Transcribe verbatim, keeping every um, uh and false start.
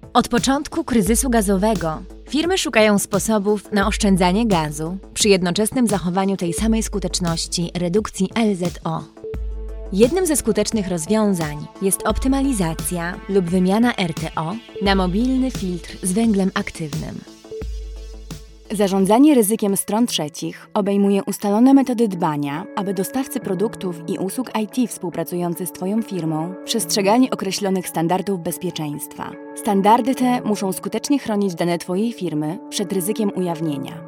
Od początku kryzysu gazowego firmy szukają sposobów na oszczędzanie gazu przy jednoczesnym zachowaniu tej samej skuteczności redukcji L Z O. Jednym ze skutecznych rozwiązań jest optymalizacja lub wymiana R T O na mobilny filtr z węglem aktywnym. Zarządzanie ryzykiem stron trzecich obejmuje ustalone metody dbania, aby dostawcy produktów i usług I T współpracujący z Twoją firmą przestrzegali określonych standardów bezpieczeństwa. Standardy te muszą skutecznie chronić dane Twojej firmy przed ryzykiem ujawnienia.